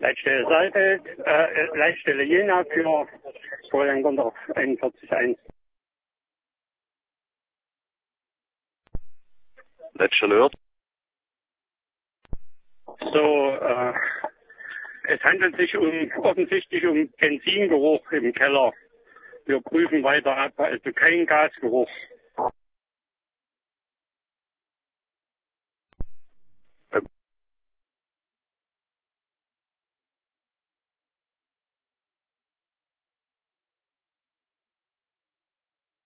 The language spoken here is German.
Leitstelle Saalfeld, Leitstelle Jena für Florian Gondorf 41.1. Leitstelle Hört. So, es handelt sich offensichtlich um Benzingeruch im Keller. Wir prüfen weiter ab, also kein Gasgeruch.